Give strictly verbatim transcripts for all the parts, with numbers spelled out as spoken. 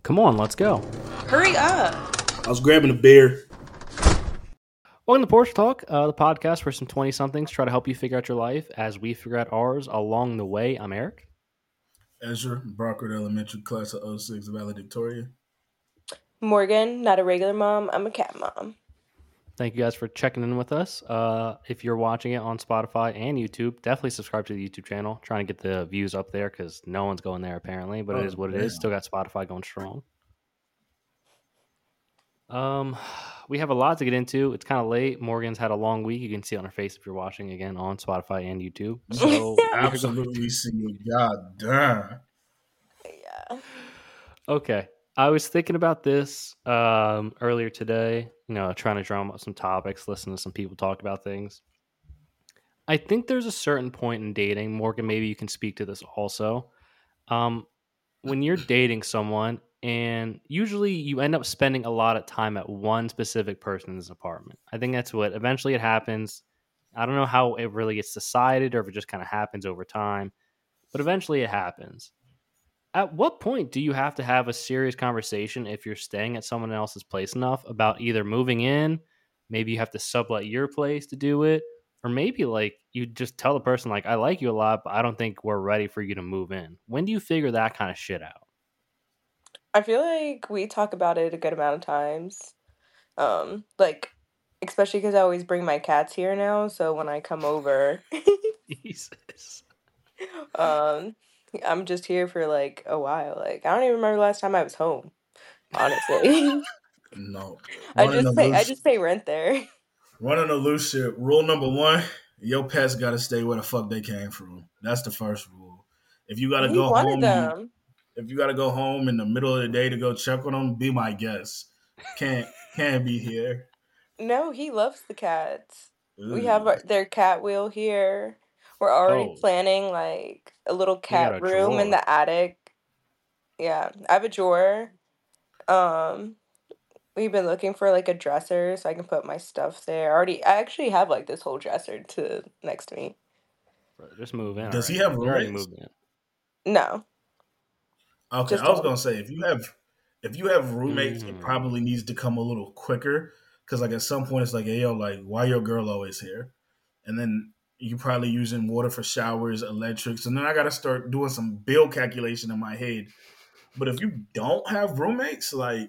Come on, let's go. Hurry up. I was grabbing a beer. Welcome to Porch Talk, uh, the podcast where some twenty-somethings try to help you figure out your life as we figure out ours along the way. I'm Eric. Ezra, Brockwood Elementary, class of oh six, valedictorian. Morgan, not a regular mom. I'm a cat mom. Thank you guys for checking in with us. Uh, if you're watching it on Spotify and YouTube, definitely subscribe to the YouTube channel. Trying to get the views up there because no one's going there apparently, but Oh, it is what it damn. is. Still got Spotify going strong. Um, we have a lot to get into. It's kind of late. Morgan's had a long week. You can see it on her face if you're watching again on Spotify and YouTube. So Absolutely see you. God damn. Yeah. Okay. I was thinking about this um, earlier today, you know, trying to drum up some topics, listen to some people talk about things. I think there's a certain point in dating, Morgan, maybe you can speak to this also. Um, when you're dating someone and usually you end up spending a lot of time at one specific person's apartment. I think that's what eventually it happens. I don't know how it really gets decided or if it just kind of happens over time, but eventually it happens. At what point do you have to have a serious conversation if you're staying at someone else's place enough about either moving in, maybe you have to sublet your place to do it, or maybe like you just tell the person like I like you a lot, but I don't think we're ready for you to move in. When do you figure that kind of shit out? I feel like we talk about it a good amount of times. Um, like, especially because I always bring my cats here now, so when I come over, Jesus. um, I'm just here for like a while. Like, I don't even remember the last time I was home, honestly. No. I Running the just pay I loose, just pay rent there. running the loose shit. Rule number one: your pets gotta stay where the fuck they came from. That's the first rule. If you gotta He go wanted home, and them. if you gotta go home in the middle of the day to go check on them, be my guest. Can't can't be here. No, he loves the cats. We have Ugh. our, their cat wheel here. We're already Oh, planning like a little you got cat a room in drawer. the attic. Yeah, I have a drawer. Um, we've been looking for like a dresser so I can put my stuff there. I already, I actually have like this whole dresser to next to me. Bro, just move in Does he already. have You're already roommates? moved in. No, Okay, just I was him. gonna say if you have if you have roommates, it Mm. probably needs to come a little quicker because like at some point it's like, hey yo, like why your girl always here? And then you probably using water for showers, electrics, and then I gotta start doing some bill calculation in my head. But if you don't have roommates, like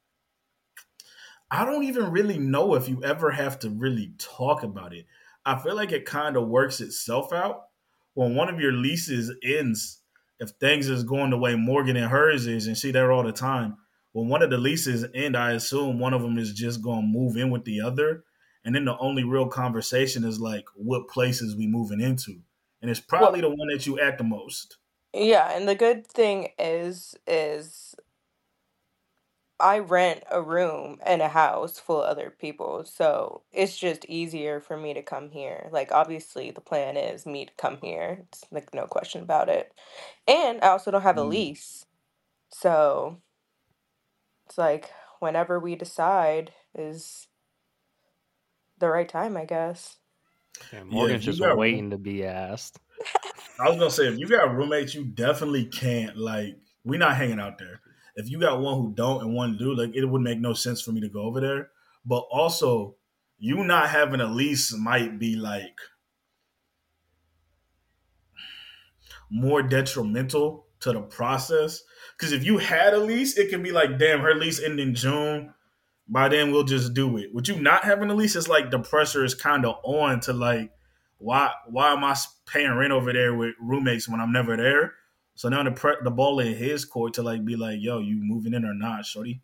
I don't even really know if you ever have to really talk about it. I feel like it kind of works itself out when one of your leases ends. If things is going the way Morgan and hers is, and she there all the time, when one of the leases end, I assume one of them is just going to move in with the other, and then the only real conversation is like what places we moving into, and it's Well, probably the one that you at the most. yeah, and the good thing is, is I rent a room in a house full of other people, so it's just easier for me to come here. Like, obviously, the plan is me to come here. It's like no question about it. And I also don't have a Mm. lease, so it's like whenever we decide is the right time, I guess. Yeah, Yeah, Morgan's if you just got room, waiting to be asked. I was gonna say if you got roommates, you definitely can't like we're not hanging out there. If you got one who don't and one do, like it would make no sense for me to go over there. But also, you not having a lease might be like more detrimental to the process. Because if you had a lease, it can be like, damn, her lease ended in June. By then, we'll just do it. With you not having a lease, it's like the pressure is kind of on to like, why why am I paying rent over there with roommates when I'm never there? So now the pre- the ball in his court to like be like, yo, you moving in or not, shorty?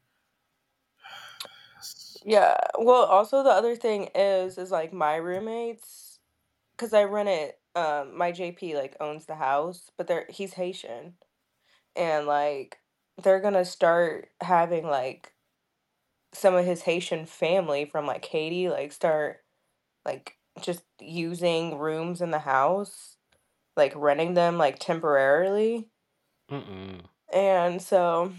Yeah. Well, also the other thing is is like my roommates, because I rent it. Um, my J P like owns the house, but they're he's Haitian, and like they're gonna start having like some of his Haitian family from like Haiti like start like just using rooms in the house, like renting them like temporarily. Mm-mm. And so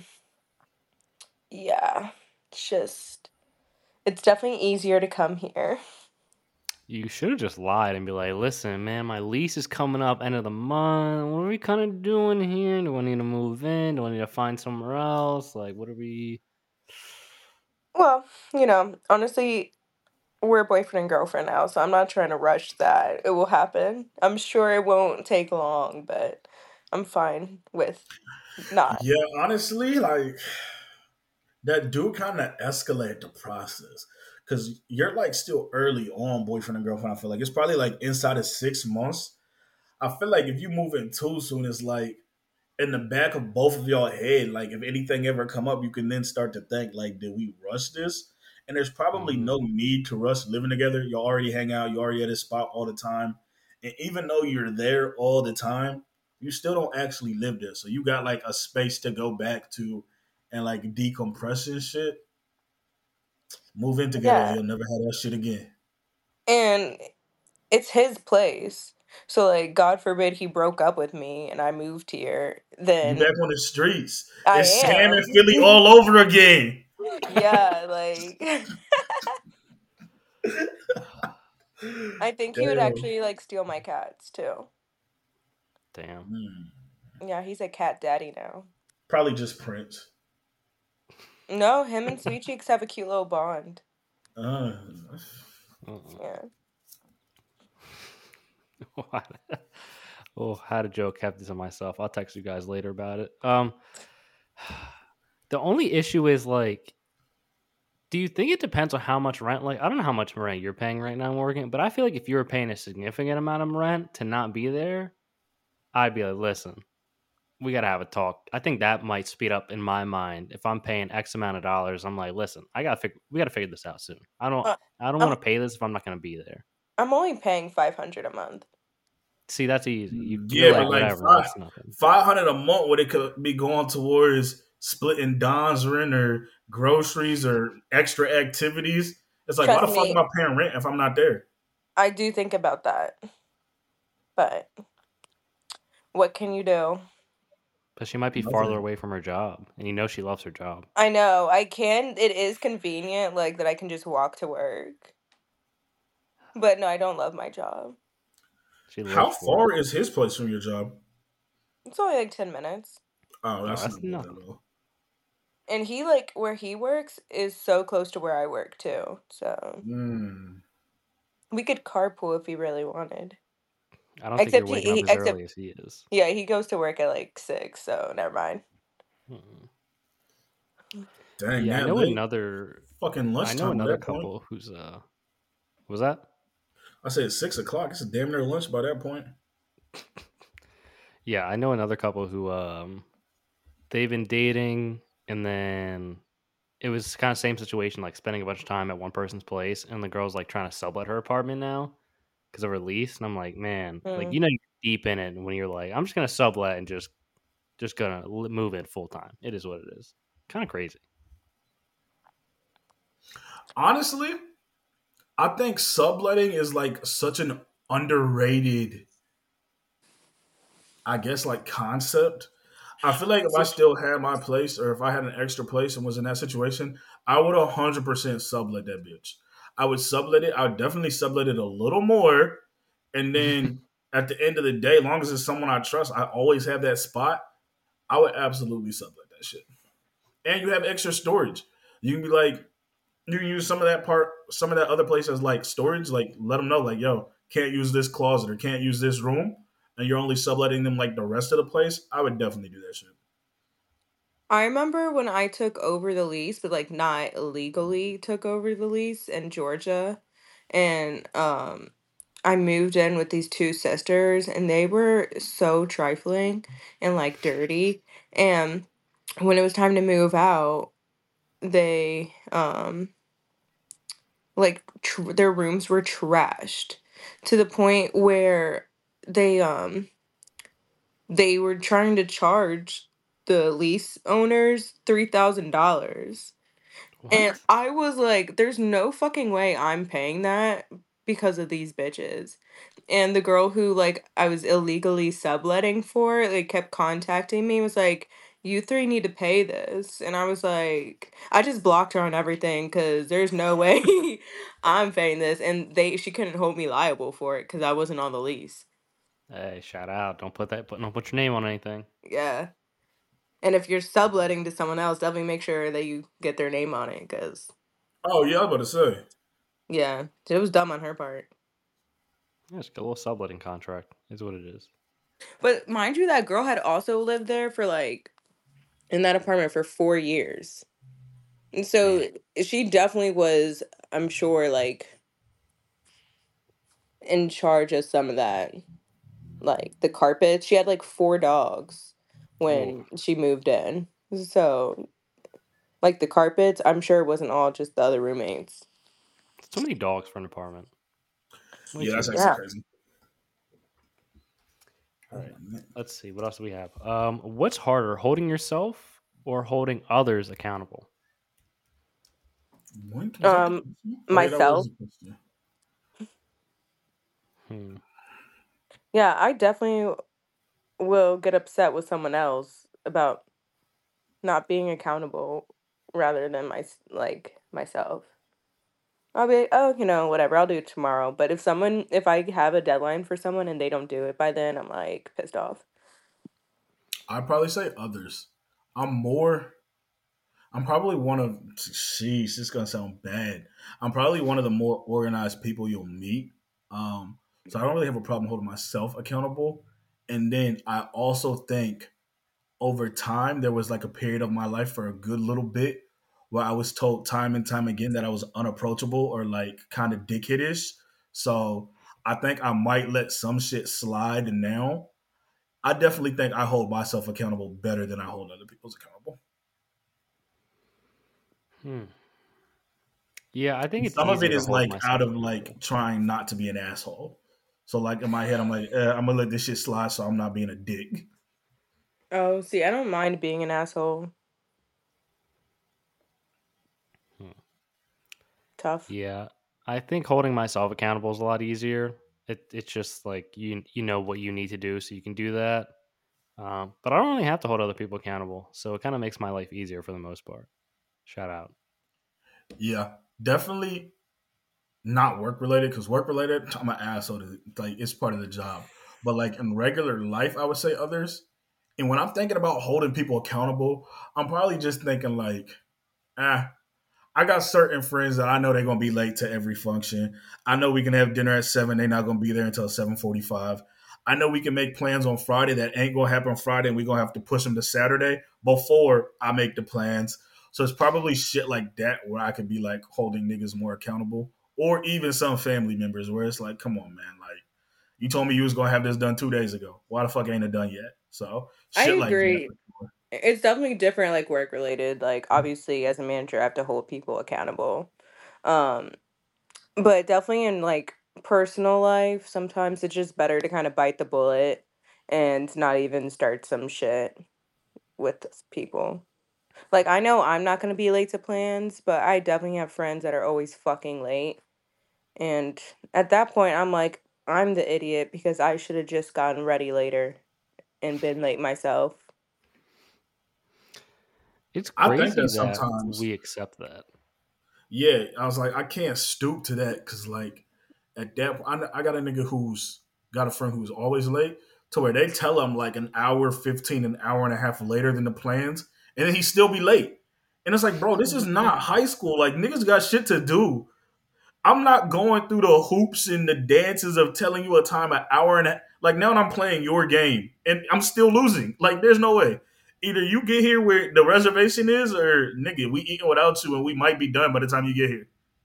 yeah, it's just it's definitely easier to come here. You should have just lied and be like, "Listen, man, my lease is coming up end of the month. What are we kind of doing here? Do I need to move in? Do I need to find somewhere else? Like, what are we?" Well, you know, honestly, we're boyfriend and girlfriend now, so I'm not trying to rush that. It will happen. I'm sure it won't take long, but I'm fine with not. Yeah, honestly, like that do kind of escalate the process because you're like still early on boyfriend and girlfriend. I feel like it's probably like inside of six months. I feel like if you move in too soon, it's like in the back of both of y'all head, like if anything ever come up, you can then start to think like, did we rush this? And there's probably Mm-hmm. no need to rush living together. You already hang out, you already at a spot all the time. And even though you're there all the time, you still don't actually live there. So you got like a space to go back to and like decompress and shit. Move in together and Yeah. you'll never have that shit again. And it's his place. So like God forbid he broke up with me and I moved here, You then back on the streets. I It's Sam and am. Philly all over again. Yeah, like I think he would Damn. actually like steal my cats too. Damn. Hmm. Yeah, he's a cat daddy now. Probably just Prince. No, him and Sweet Cheeks have a cute little bond. Uh, Uh-uh. Yeah. Oh, I had a joke kept this to myself. I'll text you guys later about it. Um, the only issue is like, do you think it depends on how much rent? Like, I don't know how much rent you're paying right now, Morgan, but I feel like if you were paying a significant amount of rent to not be there, I'd be like, listen, we got to have a talk. I think that might speed up in my mind. If I'm paying X amount of dollars, I'm like, listen, I got to figure, we got to figure this out soon. I don't, Uh, I don't I'm want to pay this if I'm not going to be there. I'm only paying five hundred a month. See, that's easy. You, you're yeah, like, but like whatever, five that's nothing. five hundred a month, what it could be going towards splitting Don's rent or groceries or extra activities. It's like, why Trust the fuck me, am I paying rent if I'm not there? I do think about that. But what can you do? But she might be farther Nothing. away from her job, and you know she loves her job. I know, I can it is convenient, like that I can just walk to work. But no, I don't love my job. She How lives for it. far is his place from your job? It's only like ten minutes. Oh, Oh, that's that's not bad at nothing. all. And he like where he works is so close to where I work too. So Mm. we could carpool if he really wanted. I don't think you're Except he, waking up he as except early as he is. yeah, he goes to work at like six, so never mind. Mm-mm. Dang, Yeah, I that know late? another. Fucking I know lunchtime by another that point. couple who's uh. what was that? I say it's six o'clock. It's damn near lunch by that point. Yeah, I know another couple who um, they've been dating, and then it was kind of same situation, like spending a bunch of time at one person's place, and the girl's like trying to sublet her apartment now because of her lease, and I'm like, man, like Mm. you know, you're deep in it, and when you're like, I'm just gonna sublet and just just gonna li- move in full time. It is what it is. Kind of crazy. Honestly, I think subletting is like such an underrated, I guess, like concept. I feel like if I still had my place or if I had an extra place and was in that situation, I would one hundred percent sublet that bitch. I would sublet it. I would definitely sublet it a little more. And then at the end of the day, as long as it's someone I trust, I always have that spot. I would absolutely sublet that shit. And you have extra storage. You can be like, you can use some of that part, some of that other place as like storage. Like, let them know, like, yo, can't use this closet or can't use this room. And you're only subletting them like the rest of the place. I would definitely do that shit. I remember when I took over the lease, but like not illegally took over the lease in Georgia. And um I moved in with these two sisters and they were so trifling and like dirty. And when it was time to move out, they um like tr- their rooms were trashed to the point where they um they were trying to charge the lease owners three thousand dollars. And What? I was like, there's no fucking way I'm paying that because of these bitches. And the girl who like I was illegally subletting for, like kept contacting me, was like, you three need to pay this. And I was like, I just blocked her on everything because there's no way I'm paying this. And they she couldn't hold me liable for it because I wasn't on the lease. Hey, shout out! Don't put that. Put, don't put your name on anything. Yeah. And if you're subletting to someone else, definitely make sure that you get their name on it because, Oh yeah, I was about to say. yeah, it was dumb on her part. Yeah, just get a little subletting contract. Is what it is. But mind you, that girl had also lived there for like, in that apartment for four years. And so Damn. she definitely was, I'm sure, like, in charge of some of that. Like the carpets. She had like four dogs Ooh, when she moved in. So, like the carpets, I'm sure it wasn't all just the other roommates. too many dogs for an apartment. Way Yeah, too that's many. actually Yeah. crazy. All Oh, right. man. Let's see. What else do we have? Um, what's harder, holding yourself or holding others accountable? When was that the Um, question? Oh yeah, that was myself. the question. Hmm. Yeah, I definitely will get upset with someone else about not being accountable rather than my like myself. I'll be like, oh, you know, whatever, I'll do it tomorrow. But if someone, if I have a deadline for someone and they don't do it by then, I'm like pissed off. I'd probably say others. I'm more. I'm probably one of. Sheesh, this is gonna sound bad. I'm probably one of the more organized people you'll meet. Um, so I don't really have a problem holding myself accountable. And then I also think over time there was like a period of my life for a good little bit where I was told time and time again that I was unapproachable or like kind of dickheadish. So I think I might let some shit slide now. I definitely think I hold myself accountable better than I hold other people's accountable. Hmm. Yeah, I think And it's some of it easier to is hold like out myself of like accountable. trying not to be an asshole. So like in my head, I'm like, eh, I'm gonna let this shit slide, so I'm not being a dick. Oh, see, I don't mind being an asshole. Hmm. Tough. Yeah, I think holding myself accountable is a lot easier. It it's just like you you know what you need to do, so you can do that. Um, but I don't really have to hold other people accountable, so it kind of makes my life easier for the most part. Shout out. Yeah, definitely not work related because work related, I'm an asshole. To, like it's part of the job. But like in regular life, I would say others. And when I'm thinking about holding people accountable, I'm probably just thinking like, ah, I got certain friends that I know they're gonna be late to every function. I know we can have dinner at seven. They're not gonna be there until seven forty-five. I know we can make plans on Friday that ain't gonna happen Friday, and we're gonna have to push them to Saturday before I make the plans. So it's probably shit like that where I could be like holding niggas more accountable, or even some family members where it's like, come on, man, like you told me you was gonna have this done two days ago. Why the fuck ain't it done yet? So I shit like that. agree. It's definitely different, like work related. Like obviously, as a manager, I have to hold people accountable. Um, but definitely in like personal life, sometimes it's just better to kind of bite the bullet and not even start some shit with people. Like I know I'm not gonna be late to plans, but I definitely have friends that are always fucking late. And at that point, I'm like, I'm the idiot because I should have just gotten ready later and been late myself. It's I think crazy that that sometimes we accept that. yeah, I was like, I can't stoop to that because, like, at that point, I, I got a nigga who's got a friend who's always late to where they tell him like an hour, fifteen, an hour and a half later than the plans, and then he still be late. And it's like, bro, this is not high school. Like, niggas got shit to do. I'm not going through the hoops and the dances of telling you a time an hour and a like now I'm playing your game and I'm still losing. Like, there's no way. Either you get here where the reservation is, or nigga, we eating without you and we might be done by the time you get here.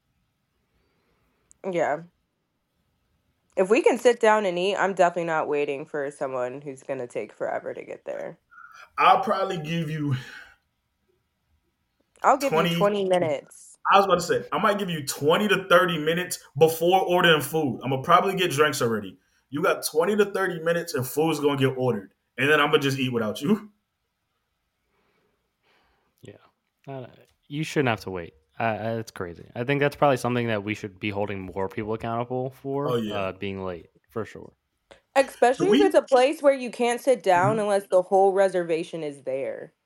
Yeah. If we can sit down and eat, I'm definitely not waiting for someone who's gonna take forever to get there. I'll probably give you I'll give you twenty. twenty minutes. I was about to say, I might give you twenty to thirty minutes before ordering food. I'm going to probably get drinks already. You got twenty to thirty minutes and food's going to get ordered. And then I'm going to just eat without you. Yeah, uh, you shouldn't have to wait. Uh, it's crazy. I think that's probably something that we should be holding more people accountable Oh, for. yeah. Uh, being late for sure. Do Especially if we? it's a place where you can't sit down unless the whole reservation is there.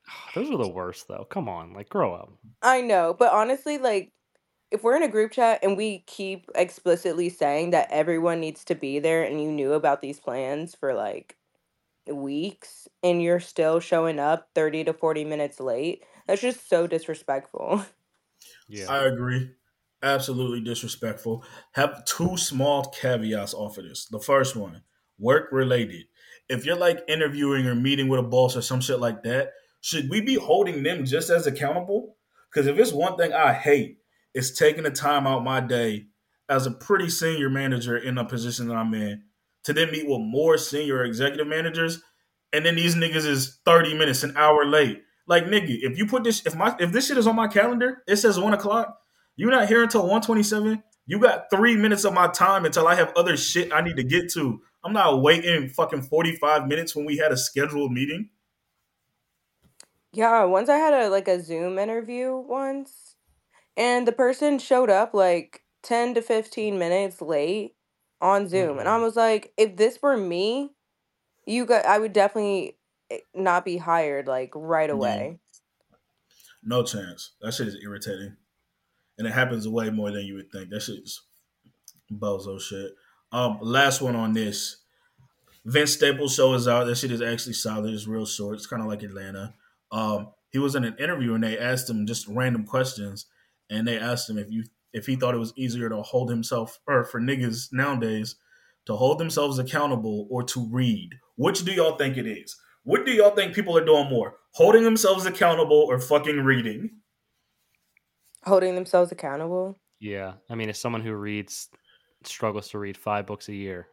Those are the worst, though. Come on, like, grow up. I know, but honestly, like, if we're in a group chat and we keep explicitly saying that everyone needs to be there and you knew about these plans for like weeks and you're still showing up thirty to forty minutes late, that's just so disrespectful. Yeah. I agree. Absolutely disrespectful. Have two small caveats off of this. The first one, work related. If you're like interviewing or meeting with a boss or some shit like that, should we be holding them just as accountable? Because if it's one thing I hate, it's taking the time out my day as a pretty senior manager in a position that I'm in to then meet with more senior executive managers, and then these niggas is thirty minutes, an hour late. Like nigga, if you put this, if my if this shit is on my calendar, it says one o'clock. You're not here until one twenty seven. You got three minutes of my time until I have other shit I need to get to. I'm not waiting fucking forty five minutes when we had a scheduled meeting. Yeah, once I had a like a Zoom interview once and the person showed up like ten to fifteen minutes late on Zoom and I Mm-mm. was like, if this were me, you got I would definitely eh, not be hired like right Yeah, away. no chance. That shit is irritating, and it happens way more than you would think. That shit is bozo shit. Um, last one on this. Vince Staples show is out. That shit is actually solid. It's real short. It's kind of like Atlanta. Um, he was in an interview and they asked him just random questions, and they asked him if you if he thought it was easier to hold himself or for niggas nowadays to hold themselves accountable or to read. Which do y'all think it is? What do y'all think people are doing more? Holding themselves accountable or fucking reading? Holding themselves accountable. Yeah. I mean, as someone who reads, struggles to read five books a year.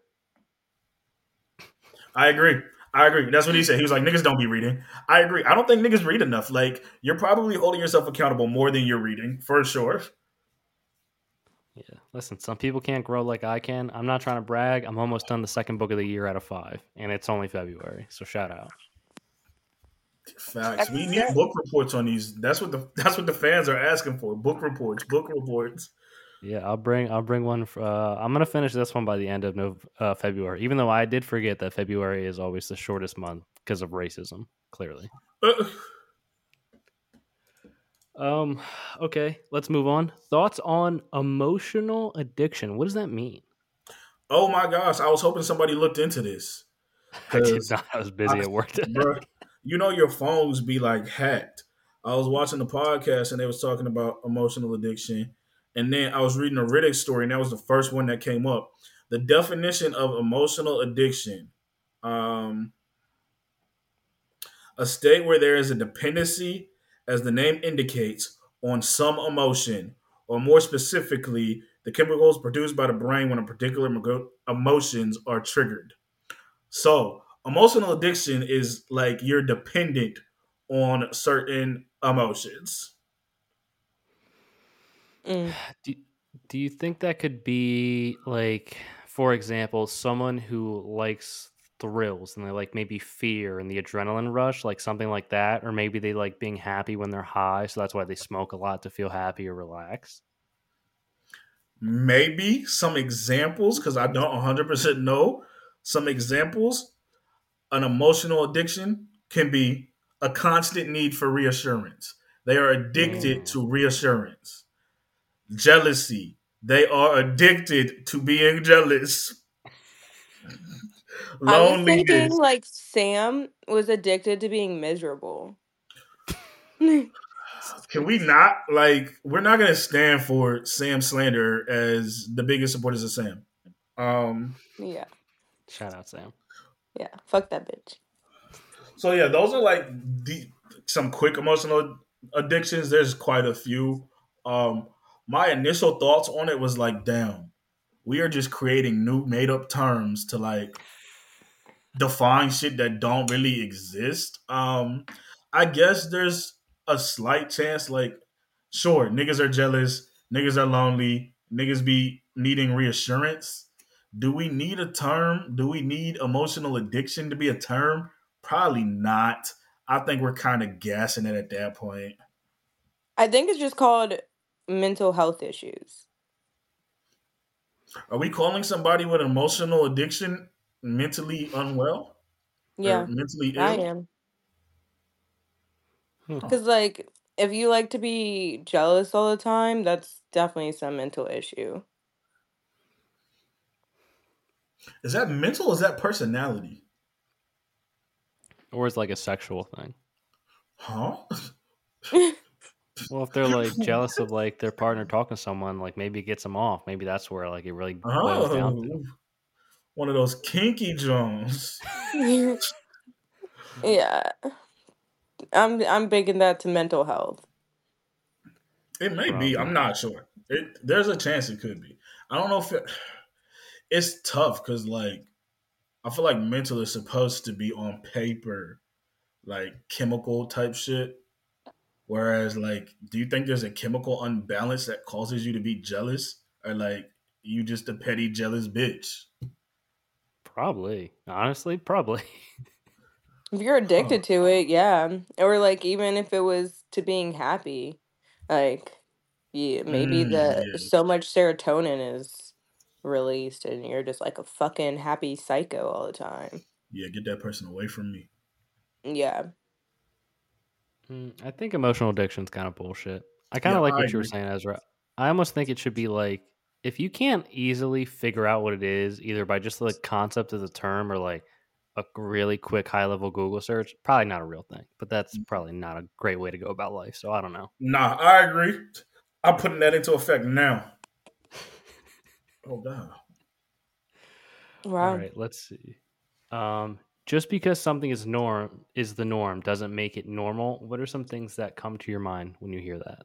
I agree. I agree. That's what he said. He was like, niggas don't be reading. I agree. I don't think niggas read enough. Like, you're probably holding yourself accountable more than you're reading, for sure. Yeah. Listen, some people can't grow like I can. I'm not trying to brag. I'm almost done the second book of the year out of five, and it's only February. So shout out. Facts. We That's need it. book reports on these. That's what the that's what the fans are asking for. Book reports. Book reports. Yeah, I'll bring I'll bring one. For, uh, I'm gonna finish this one by the end of Nov- uh, February. Even though I did forget that February is always the shortest month because of racism. Clearly. Uh, Um. Okay, let's move on. Thoughts on emotional addiction? What does that mean? oh my gosh, I was hoping somebody looked into this I did because, not. I was busy at work today. bro, you know your phones be like hacked. I was watching the podcast and they was talking about emotional addiction, and then I was reading a Riddick story, and that was the first one that came up. The definition of emotional addiction. Um, a state where there is a dependency, as the name indicates, on some emotion, or more specifically, the chemicals produced by the brain when a particular emotions are triggered. So, emotional addiction is like you're dependent on certain emotions. Mm. Do, do you think that could be like, for example, someone who likes thrills and they like maybe fear and the adrenaline rush, like something like that, or maybe they like being happy when they're high, so that's why they smoke a lot to feel happy or relax? Maybe some examples, because I don't one hundred percent know. Some examples, an emotional addiction can be a constant need for reassurance. They are addicted Mm. to reassurance. Jealousy. They are addicted to being jealous. I was thinking Loneliness. like Sam was addicted to being miserable. Can we not like? We're not going to stand for Sam slander as the biggest supporters of Sam. Um. Yeah. Shout out, Sam. Yeah. Fuck that bitch. So yeah, those are like the some quick emotional addictions. There's quite a few. Um. My initial thoughts on it was like, damn, we are just creating new made up terms to like define shit that don't really exist. Um, I guess there's a slight chance, like, sure, niggas are jealous, niggas are lonely, niggas be needing reassurance. Do we need a term? Do we need emotional addiction to be a term? Probably not. I think we're kind of gassing it at that point. I think it's just called mental health issues. Are we calling somebody with emotional addiction mentally unwell or Yeah, mentally I ill? am. Hmm. Huh. Because, like, if you like to be jealous all the time, that's definitely some mental issue. Is that mental? Or is that personality? Or it's like a sexual thing. Huh? Well, if they're like jealous of like their partner talking to someone, like maybe it gets them off. Maybe that's where like it really boils down to. Oh, one of those kinky Jones. Yeah. I'm I'm big in that to mental health. It may be. I'm Probably. not sure. It, there's a chance it could be. I don't know if it, it's tough because like I feel like mental is supposed to be on paper like chemical type shit. Whereas like, do you think there's a chemical unbalance that causes you to be jealous, or like you just a petty jealous bitch? Probably. Honestly, probably. If you're Huh. addicted to it, yeah. Or like even if it was to being happy, like yeah, maybe Mm, the yeah, so much serotonin is released and you're just like a fucking happy psycho all the time. yeah. Get that person away from me. Yeah. Mm, I think emotional addiction's kind of bullshit. I kind Yeah, of like I what you were agree. saying, Ezra. I almost think it should be like if you can't easily figure out what it is, either by just the concept of the term or like a really quick high level Google search, probably not a real thing. But that's probably not a great way to go about life. So I don't know. Nah, I agree. I'm putting that into effect now. Oh god. All Wow. right, let's see. Um, just because something is norm is the norm doesn't make it normal. What are some things that come to your mind when you hear that?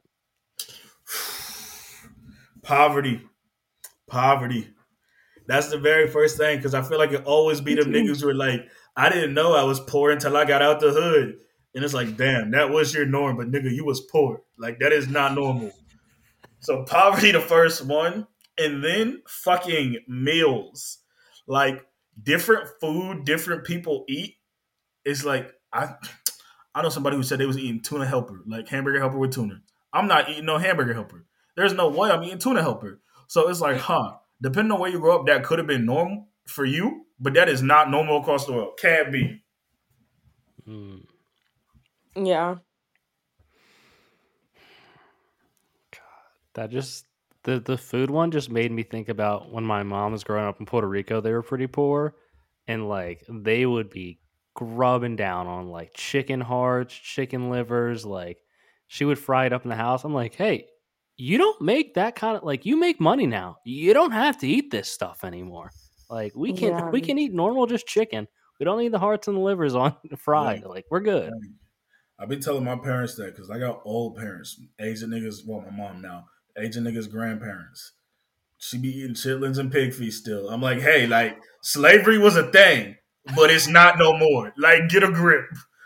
Poverty. Poverty. That's the very first thing because I feel like it always be them niggas who are like, I didn't know I was poor until I got out the hood. And it's like, damn, that was your norm, but nigga, you was poor. Like that is not normal. So poverty, the first one, and then fucking meals, like different food, different people eat. It's like I, I know somebody who said they was eating tuna helper, like hamburger helper with tuna. I'm not eating no hamburger helper. There's no way I'm eating tuna helper. So it's like, huh? Depending on where you grow up, that could have been normal for you, but that is not normal across the world. Can't be. Hmm. Yeah. That just the the food one just made me think about when my mom was growing up in Puerto Rico. They were pretty poor, and like they would be grubbing down on like chicken hearts, chicken livers. Like she would fry it up in the house. I'm like, hey, you don't make that kind of like you make money now. You don't have to eat this stuff anymore. Like we can Yeah. we can eat normal just chicken. We don't need the hearts and the livers on Yeah, fried. Like we're good. I've been telling my parents that because I got old parents, Asian niggas. Well, my mom now, Asian niggas' grandparents. She be eating chitlins and pig feet still. I'm like, hey, like slavery was a thing, but it's not no more. Like, get a grip.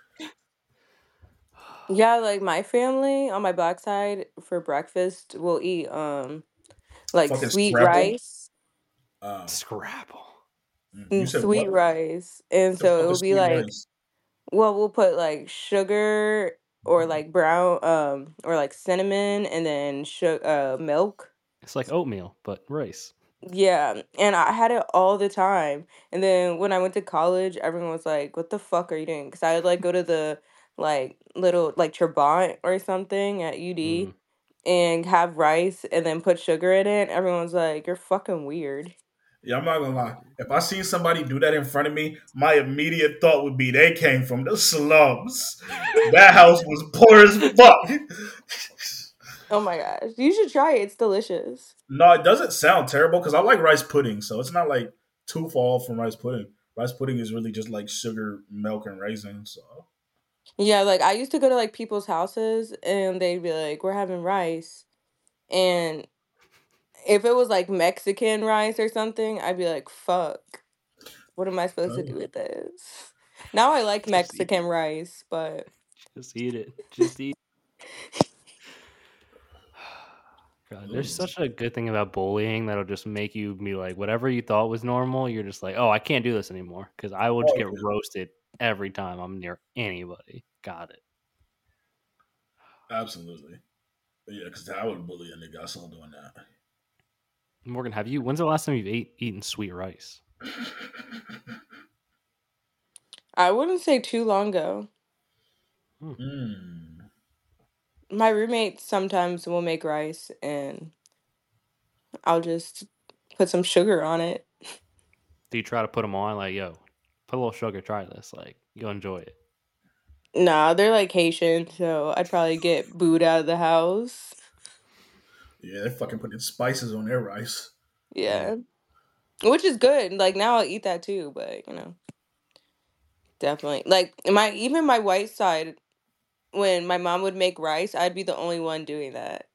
Yeah, like my family on my black side for breakfast will eat um like Fucking sweet scrapple. rice Uh, Scrapple. you and said sweet what? rice. And The so it fuck will is be sweet like, rice? well, we'll put like sugar or like brown um or like cinnamon and then sugar uh milk. It's like oatmeal, but rice. Yeah, and I had it all the time. And then when I went to college, everyone was like, "What the fuck are you doing?" Because I would like go to the like little like Trabant or something at U D Mm. and have rice and then put sugar in it. Everyone's like, "You're fucking weird." Yeah, I'm not gonna lie. If I seen somebody do that in front of me, my immediate thought would be they came from the slums. That house was poor as fuck. Oh my gosh, you should try it. It's delicious. No, it doesn't sound terrible because I like rice pudding, so it's not like too far off from rice pudding. Rice pudding is really just like sugar, milk, and raisins. So Yeah, like I used to go to like people's houses and they'd be like, "We're having rice," and if it was like Mexican rice or something, I'd be like, "Fuck." What am I supposed to do uh, with this? Now I like Just eat Mexican rice, but Just eat it. Just eat. God, there's ooh. such a good thing about bullying that'll just make you be like, whatever you thought was normal, you're just like, oh, I can't do this anymore because I will just Oh get yeah, roasted every time I'm near anybody. Got it. absolutely. Yeah, because I would bully a nigga. I saw doing that. Morgan, have you? When's the last time you've ate, eaten sweet rice? I wouldn't say too long ago. Hmm. mm. My roommate sometimes will make rice and I'll just put some sugar on it. Do you try to put them on like, yo, put a little sugar, try this, like you'll enjoy it? Nah, they're like Haitian, so I'd probably get booed out of the house. Yeah, they're fucking putting spices on their rice. Yeah. Which is good. Like now I'll eat that too, but you know, definitely. Like my even my white side, when my mom would make rice, I'd be the only one doing that.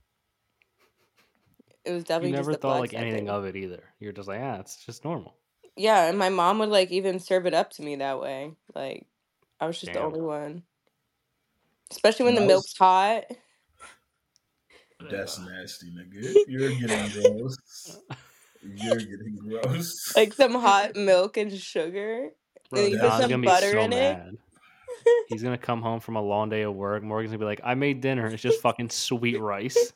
It was You definitely just never the thought black like side anything thing. of it either. You're just like, ah, it's just normal. Yeah, and my mom would like even serve it up to me that way. Like I was just the Damn. only one. Especially when When the I milk's was, hot. that's nasty, nigga. You're getting gross. You're getting gross. Like some hot milk and sugar. And Bro, you put Don's Nasty. some gonna be butter so in it. mad. He's gonna come home from a long day of work. Morgan's gonna be like, I made dinner. It's just fucking sweet rice.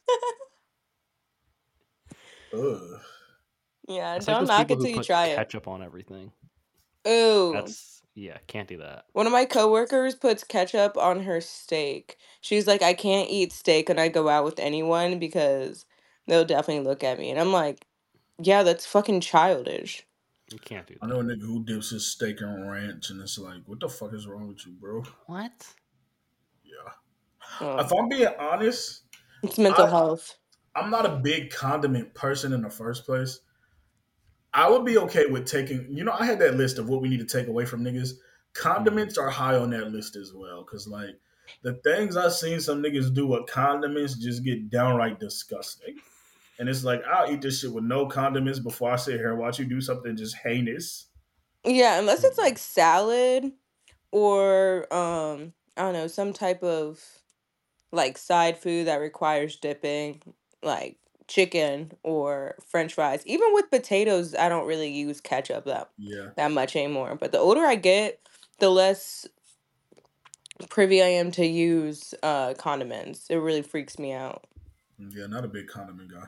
Ugh. Yeah, That's like don't those knock people it who till you put try it. ketchup on everything. Ooh. That's yeah, can't do that. One of my coworkers puts ketchup on her steak. She's like, I can't eat steak when I go out with anyone because they'll definitely look at me. And I'm like, yeah, that's fucking childish. You can't do I know that. a nigga who dips his steak in ranch, and it's like, what the fuck is wrong with you, bro? What? Yeah. If Um, I'm being honest, it's mental I health. I'm not a big condiment person in the first place. I would be okay with taking, you know, I had that list of what we need to take away from niggas. Mm. Condiments are high on that list as well. Cause like the things I've seen some niggas do with condiments just get downright disgusting. And it's like, I'll eat this shit with no condiments before I sit here and watch you do something just heinous. Yeah, unless it's Mm-mm. like salad or um, I don't know, some type of like side food that requires dipping, like chicken or French fries. Even with potatoes, I don't really use ketchup that Yeah. that much anymore. But the older I get, the less privy I am to use uh condiments. It really freaks me out. Yeah, not a big condiment guy.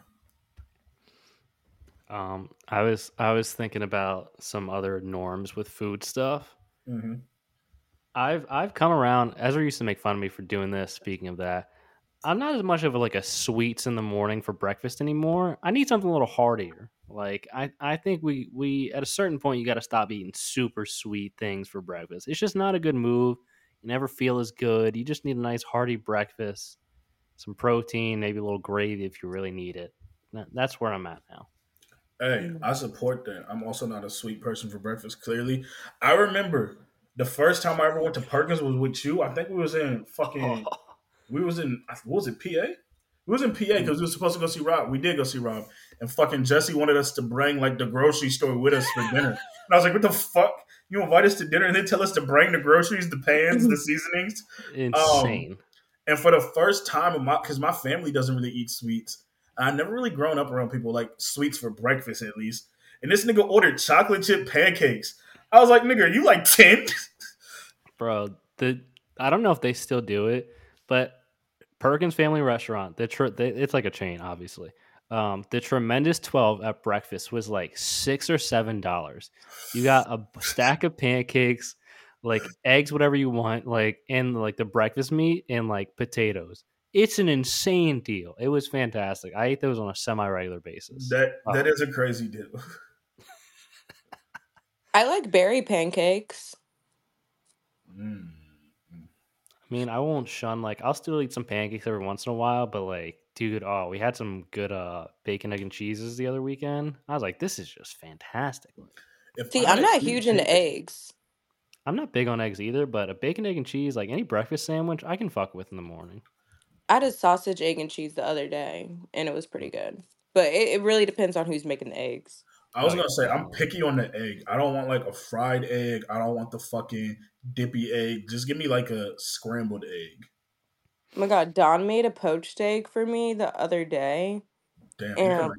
Um, I was I was thinking about some other norms with food stuff. Mm-hmm. I've I've come around. Ezra used to make fun of me for doing this. Speaking of that, I'm not as much of a, like a sweets in the morning for breakfast anymore. I need something a little heartier. Like I, I think we we at a certain point you got to stop eating super sweet things for breakfast. It's just not a good move. You never feel as good. You just need a nice hearty breakfast, some protein, maybe a little gravy if you really need it. That- That's where I'm at now. Hey, Mm. I support that. I'm also not a sweet person for breakfast, clearly. I remember the first time I ever went to Perkins was with you. I think we was in fucking we was in what was it, P A? We was in P A because we were supposed to go see Rob. We did go see Rob. And fucking Jesse wanted us to bring like the grocery store with us for dinner. And I was like, what the fuck? You invite us to dinner and then tell us to bring the groceries, the pans, the seasonings. Um, Insane, and for the first time in my because my family doesn't really eat sweets. I never really grown up around people like sweets for breakfast at least. And this nigga ordered chocolate chip pancakes. I was like, nigga, are you like ten? bro. The I don't know if they still do it, but Perkins Family Restaurant. The tr- they, it's like a chain, obviously. Um, the tremendous twelve at breakfast was like six or seven dollars. You got a b- stack of pancakes, like eggs, whatever you want, like and like the breakfast meat and like potatoes. It's an insane deal. It was fantastic. I ate those on a semi regular basis. that that Um, is a crazy deal. I like berry pancakes. Mm. I mean, I won't shun like I'll still eat some pancakes every once in a while, but like, dude, oh, we had some good uh bacon, egg, and cheeses the other weekend. I was like, this is just fantastic. If See, I'm I'm gonna not eat huge into pancakes, eggs. I'm not big on eggs either, but a bacon, egg, and cheese, like any breakfast sandwich, I can fuck with in the morning. I had a sausage, egg, and cheese the other day, and it was pretty good. But it, it really depends on who's making the eggs. I Oh was yeah, gonna say I'm definitely. picky on the egg. I don't want like a fried egg. I don't want the fucking dippy egg. Just give me like a scrambled egg. Oh my god, Don made a poached egg for me the other day, Damn, you can and like.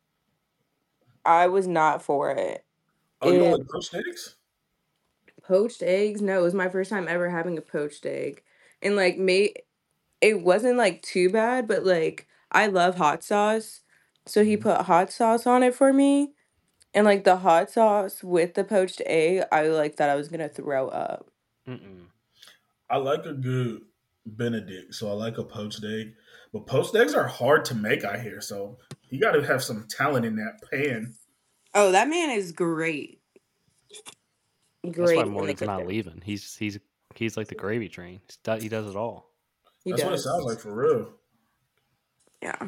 I was not for it. Oh, you don't It like poached eggs? poached eggs? No, it was my first time ever having a poached egg. And like made it wasn't like too bad, but like I love hot sauce. So he Mhm. put hot sauce on it for me. And like the hot sauce with the poached egg, I like thought I was gonna throw up. Mm-mm. I like a good. Benedict, so I like a poached egg. But poached eggs are hard to make, I hear. So you got to have some talent in that pan. Oh, that man is great. That's why Great in the Morgan's not kitchen. leaving. He's he's he's like the gravy train. He's do- He does it all. He That's what it does. sounds like for real. Yeah.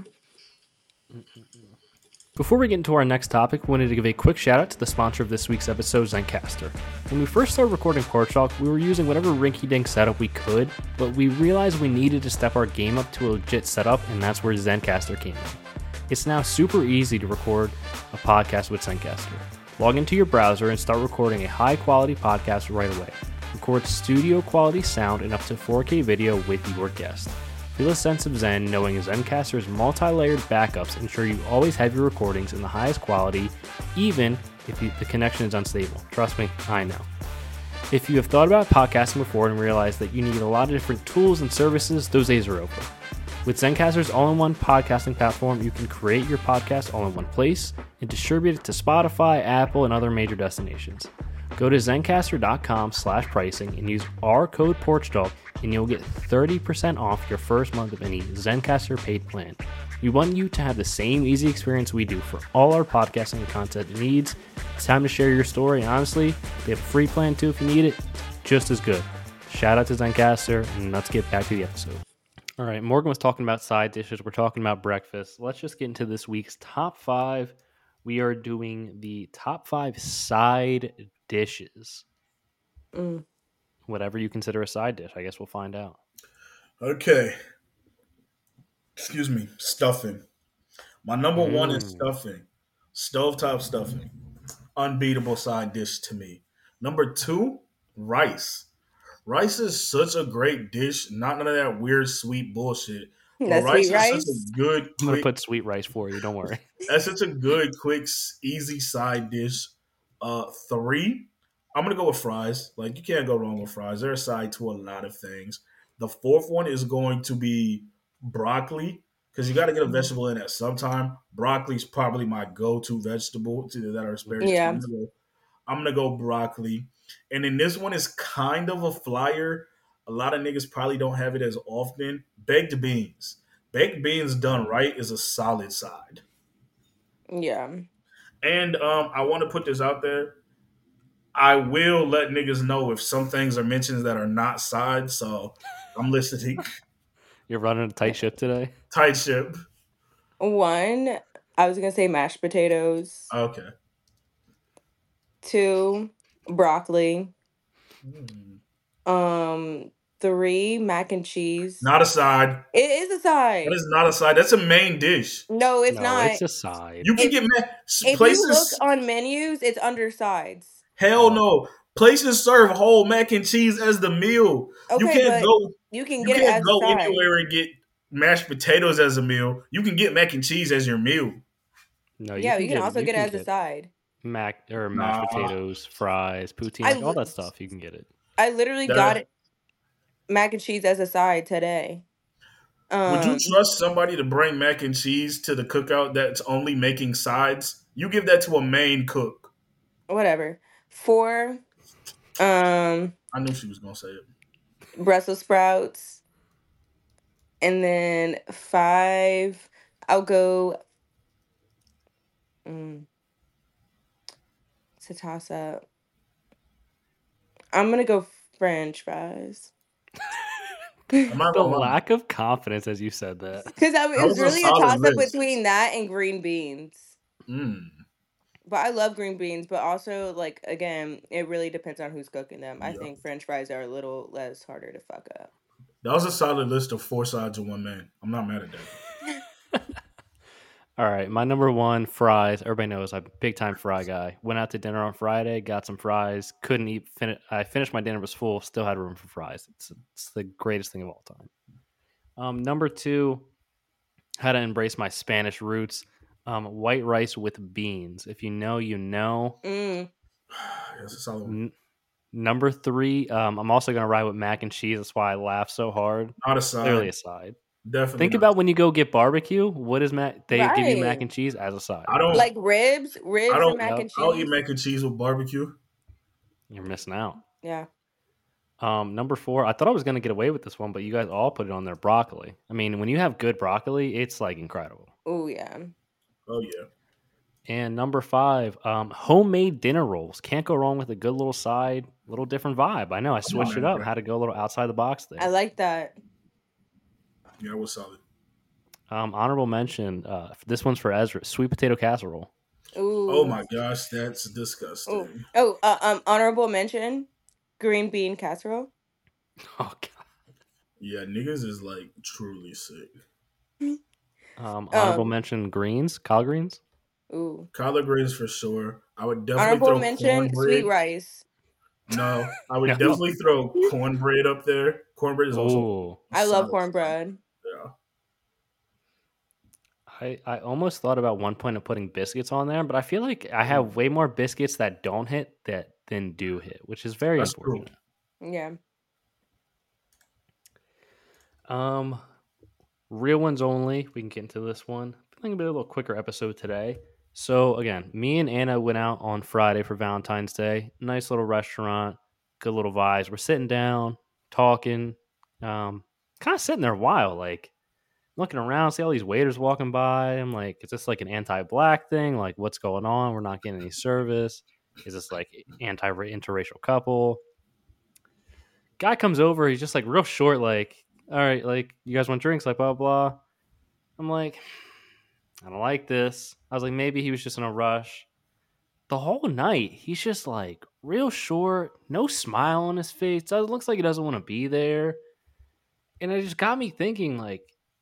Before we get into our next topic, we wanted to give a quick shout out to the sponsor of this week's episode, Zencastr. When we first started recording Porch Talk, we were using whatever rinky-dink setup we could, but we realized we needed to step our game up to a legit setup, and that's where Zencastr came in. It's now super easy to record a podcast with Zencastr. Log into your browser and start recording a high-quality podcast right away. Record studio-quality sound and up to four K video with your guest. Feel a sense of zen knowing Zencastr's multi-layered backups ensure you always have your recordings in the highest quality, even if you, the connection is unstable. Trust me, I know. If you have thought about podcasting before and realized that you need a lot of different tools and services, those days are over. With Zencastr's all-in-one podcasting platform, you can create your podcast all in one place and distribute it to Spotify, Apple, and other major destinations. Go to zencastr.com slash pricing and use our code PORCHTALK and you'll get thirty percent off your first month of any Zencastr paid plan. We want you to have the same easy experience we do for all our podcasting and content needs. It's time to share your story, and honestly, they have a free plan too if you need it. Just as good. Shout out to Zencastr, and let's get back to the episode. All right, Morgan was talking about side dishes. We're talking about breakfast. Let's just get into this week's top five. We are doing the top five side dishes. Mm. Whatever you consider a side dish, I guess we'll find out. Okay. Excuse me. Stuffing. My number mm. one is stuffing. Stovetop stuffing. Unbeatable side dish to me. Number two, rice. Rice is such a great dish. Not none of that weird sweet bullshit. That rice sweet is rice? such a good, quick, I'm going to put sweet rice for you. Don't worry. That's such a good, quick, easy side dish. Uh, three, I'm going to go with fries. Like, you can't go wrong with fries. They're a side to a lot of things. The fourth one is going to be broccoli, because you got to get a vegetable in at some time. Broccoli is probably my go-to vegetable. It's either that or asparagus. Yeah. I'm going I'm gonna go broccoli. And then this one is kind of a flyer. A lot of niggas probably don't have it as often. Baked beans. Baked beans done right is a solid side. Yeah. And um, I want to put this out there. I will let niggas know if some things are mentioned that are not sides. So I'm listening. You're running a tight ship today? Tight ship. One, I was going to say mashed potatoes. Okay. Two, broccoli. Mm. Um, three, mac and cheese. Not a side. It is a side. That is not a side. That's a main dish. No, it's no, not. It's a side. You can if, get ma- if places. you look on menus, it's under sides. Hell no. Places serve whole mac and cheese as the meal. Okay, you can't go. You can you get can't it as go a side. anywhere and get mashed potatoes as a meal. You can get mac and cheese as your meal. No, you yeah, can you can get, also you get can it as get a side. Mac or mashed nah. potatoes, fries, poutine, like all that stuff. You can get it. I literally that, got it mac and cheese as a side today. Um, would you trust somebody to bring mac and cheese to the cookout that's only making sides? You give that to a main cook. Whatever. Four. Um, I knew she was gonna say it. Brussels sprouts, and then five. I'll go. Um, it's a toss up. I'm gonna go French fries. The lack of confidence as you said that. Because it was, was really a, a toss up between that and green beans. Mm. But I love green beans, but also, like, again, it really depends on who's cooking them. I yeah. think French fries are a little less harder to fuck up. That was a solid list of four sides of one man. I'm not mad at that. All right, my number one, fries. Everybody knows I'm a big time fry guy. Went out to dinner on Friday, got some fries. Couldn't eat. Fin- I finished my dinner, was full. Still had room for fries. It's, it's the greatest thing of all time. Um, number two, how to embrace my Spanish roots. Um, white rice with beans. If you know, you know. Mm. That's a solid one. N- number three, um, I'm also going to ride with mac and cheese. That's why I laugh so hard. Not a side. Clearly a side. Definitely. Think not. about when you go get barbecue. What is mac? They right. give you mac and cheese as a side. I don't like ribs, ribs, I don't, and mac yep. and cheese. I don't eat mac and cheese with barbecue. You're missing out. Yeah. Um, number four, I thought I was going to get away with this one, but you guys all put it on there. Broccoli. I mean, when you have good broccoli, it's like incredible. Oh yeah. Oh yeah. And number five, um, homemade dinner rolls. Can't go wrong with a good little side, little different vibe. I know I Come on, switched it man. up, Bro. had to go a little outside the box I there. like that. Yeah, it was solid. Um, honorable mention. Uh, this one's for Ezra. Sweet potato casserole. Oh Ooh. my gosh, that's Oh. disgusting. Oh, uh, um honorable mention, green bean casserole. Oh god. Yeah, niggas is like truly sick. Um, honorable Um mention greens, collard greens. ooh. Collard greens for sure. I would definitely Honorable throw mention, sweet cornbread. rice. No, I would No. definitely throw cornbread up there. Cornbread is also Oh, I love solid. cornbread. Yeah. I I almost thought about one point of putting biscuits on there, but I feel like I Ooh, have way more biscuits that don't hit that than do hit, which is very that's true. unfortunate. Yeah. Um, real ones only. We can get into this one. I think it'll be a little quicker episode today. So again, me and Anna went out on Friday for Valentine's Day. Nice little restaurant, good little vibes. We're sitting down, talking, um, kind of sitting there a while, like looking around, see all these waiters walking by. I'm like, is this like an anti-black thing? Like, what's going on? We're not getting any service. Is this like anti-interracial couple? Guy comes over. He's just like real short. Like, all right, like you guys want drinks? Like blah blah. blah. I'm like, I don't like this. I was like, maybe he was just in a rush. The whole night, he's just like real short, no smile on his face. It looks like he doesn't want to be there. And it just got me thinking, like,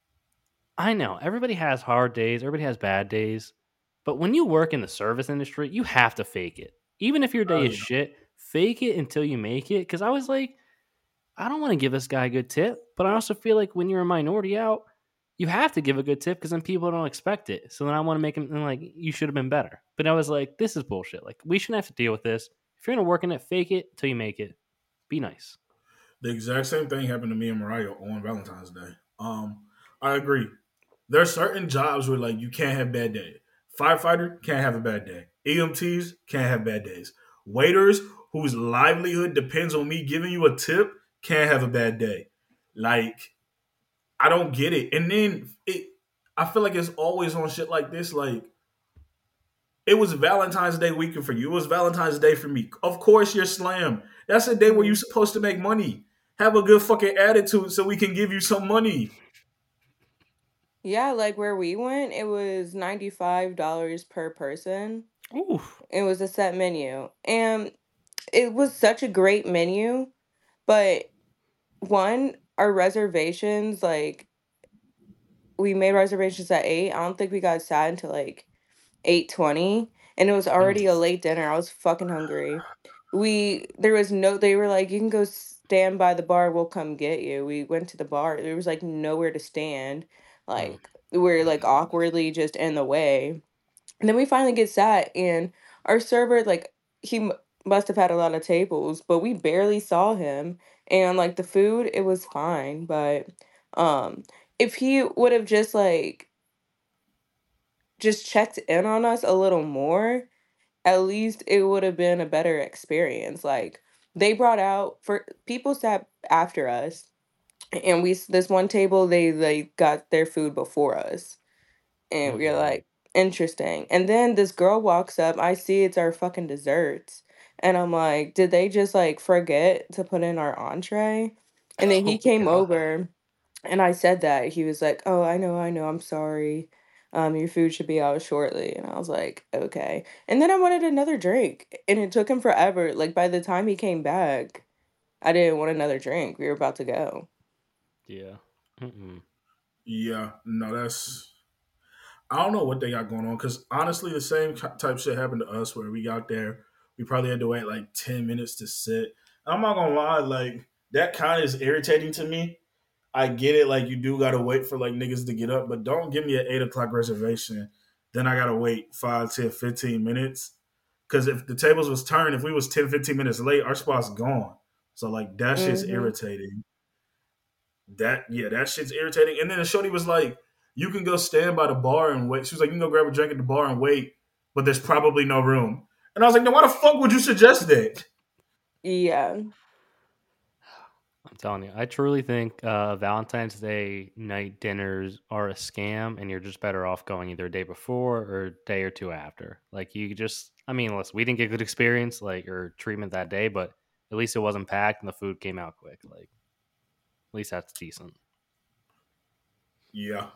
I know everybody has hard days, everybody has bad days, but when you work in the service industry, you have to fake it. Even if your Oh day is yeah. shit, fake it until you make it. Because I was like, I don't want to give this guy a good tip, but I also feel like when you're a minority out, you have to give a good tip because then people don't expect it. So then I want to make them like, you should have been better. But I was like, this is bullshit. Like, we shouldn't have to deal with this. If you're going to work in it, fake it until you make it. Be nice. The exact same thing happened to me and Mariah on Valentine's Day. Um, I agree. There are certain jobs where like you can't have bad days. Firefighter can't have a bad day. E M Ts can't have bad days. Waiters whose livelihood depends on me giving you a tip can't have a bad day. Like I don't get it. And then it, I feel like it's always on shit like this. Like it was Valentine's Day weekend for you. It was Valentine's Day for me. Of course, you're slammed. That's a day where you're Mhm. supposed to make money. Have a good fucking attitude so we can give you some money. Yeah, like where we went, it was ninety-five dollars per person. Ooh. It was a set menu. And it was such a great menu, but one, our reservations, like we made reservations at eight. I don't think we got sat until like eight twenty, and it was already a late dinner. I was fucking hungry. We there was no they were like, you can go stand by the bar, we'll come get you. We went to the bar. There was like nowhere to stand. Mm. Like we're like awkwardly just in the way. And then we finally get sat, and our server, like, he m- must have had a lot of tables, but we barely saw him. And like the food, it was fine, but um, if he would have just like just checked in on us a little more, at least it would have been a better experience. Like they brought out for people sat after us, and we s- this one table they they got their food before us. And we're Mm-mm. like, interesting. And then this girl walks up. I see it's our fucking desserts. And I'm like, did they just like forget to put in our entree? And then he Oh, came God. over and I said that. He was like, oh, I know, I know, I'm sorry. Um, your food should be out shortly. And I was like, okay. And then I wanted another drink. And it took him forever. Like by the time he came back, I didn't want another drink. We were about to go. Yeah. Mm-mm. Yeah, no, that's I don't know what they got going on because honestly, the same type shit happened to us where we got there. We probably had to wait like ten minutes to sit. I'm not gonna lie, like that kind of is irritating to me. I get it, like you do gotta wait for like niggas to get up, but don't give me an eight o'clock reservation. Then I gotta wait five, ten, fifteen minutes. Cause if the tables was turned, if we was ten, fifteen minutes late, our spot's gone. So like that shit's Mm-hmm. irritating. That yeah, that shit's irritating. And then the shorty was like, "You can go stand by the bar and wait." She was like, "You can go grab a drink at the bar and wait, but there's probably no room." And I was like, "No, why the fuck would you suggest that?" Yeah. I'm telling you, I truly think uh, Valentine's Day night dinners are a scam, and you're just better off going either a day before or a day or two after. Like you just, I mean, listen, we didn't get good experience like or treatment that day, but at least it wasn't packed and the food came out quick. Like at least that's decent. Yeah.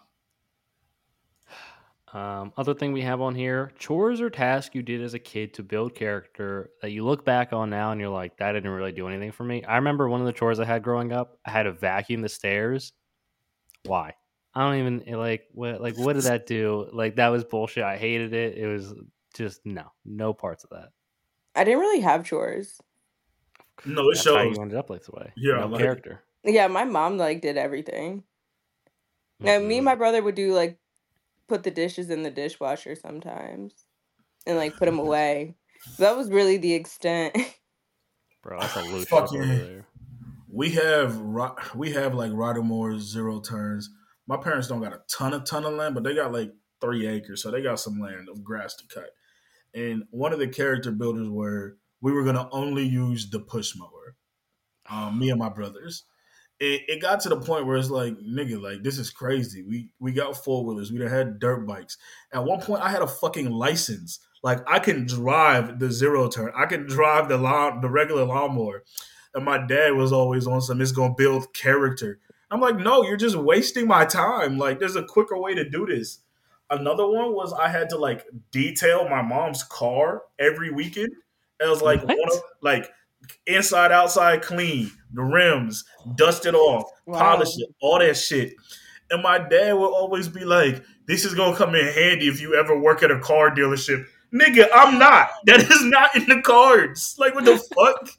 Um, other thing we have on here: chores or tasks you did as a kid to build character that you look back on now and you're like, that didn't really do anything for me. I remember one of the chores I had growing up. I had to vacuum the stairs. Why? I don't even eh, like what like what did that do? Like that was bullshit. I hated it. It was just no, no parts of that. I didn't really have chores. No, it That's how shows. you ended up this way. Yeah, No like character. Yeah, my mom like did everything. Now me and my Mm-mm. brother would do like put the dishes in the dishwasher sometimes and like put them away. That was really the extent. Bro, that's a low chore over fucking. there. We have ro- we have like Rottermore zero turns. My parents don't got a ton of ton of land, but they got like three acres, so they got some land of grass to cut. And one of the character builders were we were gonna only use the push mower. Um, me and my brothers. It, it got to the point where it's like, nigga, like this is crazy. We we got four wheelers. We done had dirt bikes. At one point, I had a fucking license. Like I can drive the zero turn. I can drive the lawn, the regular lawnmower. And my dad was always on some. It's gonna build character. I'm like, no, you're just wasting my time. Like, there's a quicker way to do this. Another one was I had to like detail my mom's car every weekend. It was like one of What? like inside outside clean, the rims, dust it off, polish Wow. it, all that shit. And my dad would always be like, "This is gonna come in handy if you ever work at a car dealership." Nigga, I'm not. That is not in the cards. Like, what the fuck?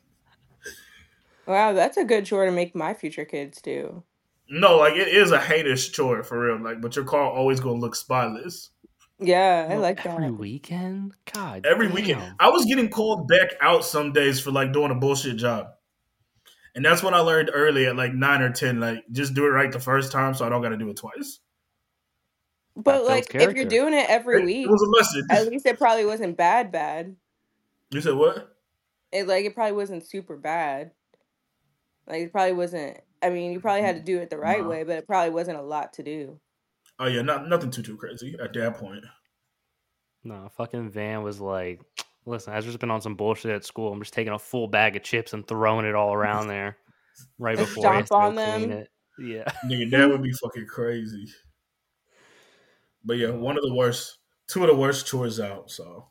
Wow, that's a good chore to make my future kids do. No, like it is a heinous chore for real. Like, but your car always gonna look spotless. Yeah, I Bro, like every that. weekend? God Every weekend. damn. I was getting called back out some days for like doing a bullshit job. And that's when I learned early at like nine or ten, like just do it right the first time so I don't gotta do it twice. But That builds like if you're character. doing it every It, it week, was a at lesson. least it probably wasn't bad bad. You said what? It like it probably wasn't super bad. Like it probably wasn't I mean, you probably had to do it the right Nah. way, but it probably wasn't a lot to do. Oh yeah, not nothing too too crazy at that point. No, fucking Van was like, listen, I've just been on some bullshit at school. I'm just taking a full bag of chips and throwing it all around there right Like before he has stomp to go on clean them. it. Yeah. Nigga, that would be fucking crazy. But yeah, one of the worst, two of the worst chores out. So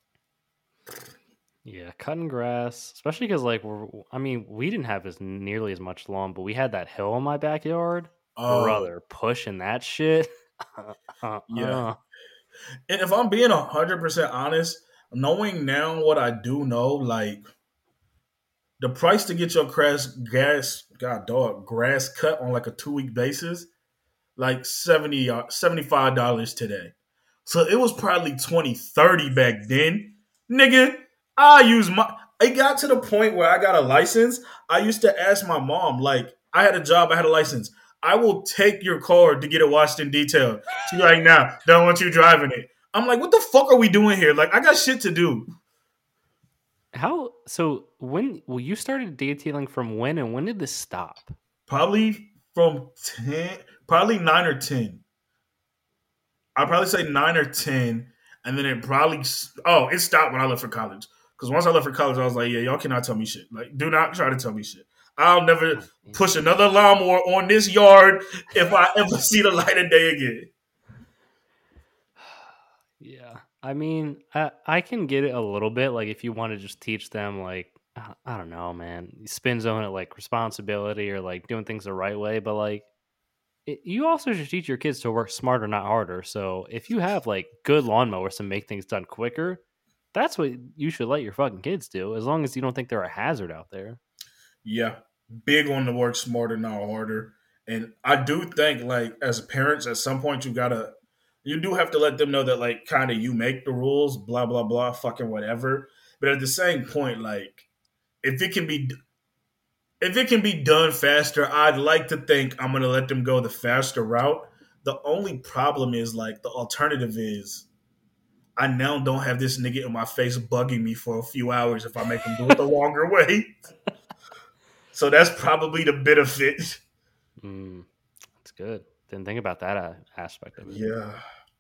Yeah, cutting grass, especially because like we're, I mean, we didn't have as nearly as much lawn, but we had that hill in my backyard, oh brother, pushing that shit. uh, yeah. uh, And if I'm being a hundred percent honest, knowing now what I do know, like the price to get your grass, gas, god dog, grass cut on like a two week basis, like seventy seventy-five dollars today. So it was probably twenty thirty back then. Nigga, I use my it got to the point where I got a license. I used to ask my mom, like, I had a job, I had a license. I will take your car to get it washed in detail. She's like, nah, don't want you driving it. I'm like, what the fuck are we doing here? Like, I got shit to do. how? So when? Well, you started detailing from when, and when did this stop? Probably from ten, probably nine or ten. I'd probably say nine or ten, and then it probably oh, it stopped when I left for college. Because once I left for college, I was like, yeah, y'all cannot tell me shit. Like, do not try to tell me shit. I'll never God damn. push another lawnmower on this yard if I ever see the light of day again. Yeah, I mean, I I can get it a little bit. Like if you want to just teach them, like I, I don't know, man, spin zone it like responsibility or like doing things the right way. But like it, you also should teach your kids to work smarter, not harder. So if you have like good lawnmowers to make things done quicker, that's what you should let your fucking kids do. As long as you don't think they're a hazard out there. Yeah, big on the work smarter, not harder. And I do think, like, as parents, at some point, you gotta, you do have to let them know that, like, kind of you make the rules, blah blah blah, fucking whatever. But at the same point, like, if it can be if it can be done faster, I'd like to think I'm gonna let them go the faster route. The only problem is like the alternative is I now don't have this nigga in my face bugging me for a few hours if I make him do it the longer way. So that's probably the benefit. Mm, that's good. Didn't think about that uh, aspect of it. Yeah.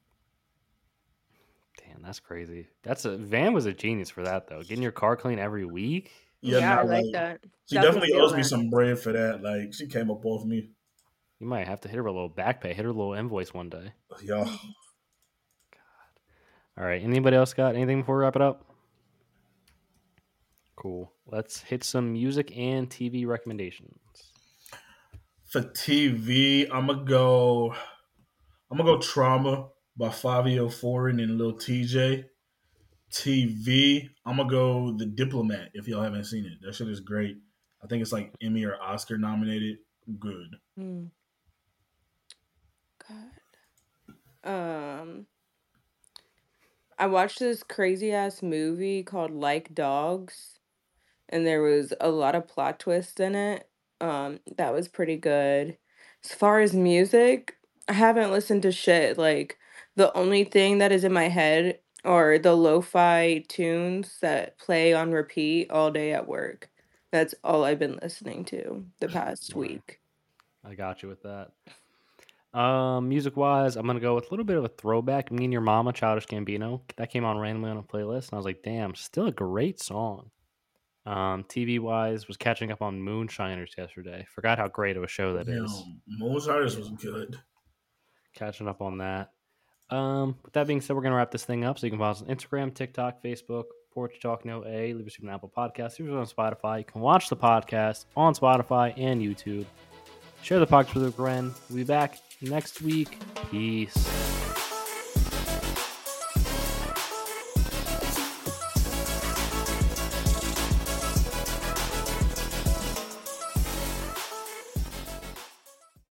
Damn, that's crazy. That's a Van was a genius for that though. Getting your car clean every week. Yeah, Yeah, I not like like that. she Definitely definitely feel owes me that. some bread for that. Like she came up off me. You might have to hit her with a little back pay, hit her a little invoice one day. Yeah. All right. Anybody else got anything before we wrap it up? Cool. Let's hit some music and T V recommendations. For T V, I'm gonna go. I'm gonna go Trauma by Fabio Foreign and Lil T J. T V, I'm gonna go The Diplomat. If y'all haven't seen it, that shit is great. I think it's like Emmy or Oscar nominated. Good. Mm, God. Um, I watched this crazy ass movie called Like Dogs, and there was a lot of plot twists in it. Um, that was pretty good. As far as music, I haven't listened to shit. Like the only thing that is in my head are the lo-fi tunes that play on repeat all day at work. That's all I've been listening to the past All right. week. I got you with that. Um, music wise, I'm gonna go with a little bit of a throwback. Me and Your Mama, Childish Gambino. That came on randomly on a playlist, and I was like, "Damn, still a great song." Um, T V wise, was catching up on Moonshiners yesterday. Forgot how great of a show that Yeah, is. Mozart Yeah, was good. catching up on that. Um, with that being said, we're gonna wrap this thing up. So you can follow us on Instagram, TikTok, Facebook, Porch Talk No A, leave us an Apple Podcast, leave us on Spotify. You can watch the podcast on Spotify and YouTube. Share the podcast with a friend. We'll be back next week. Peace.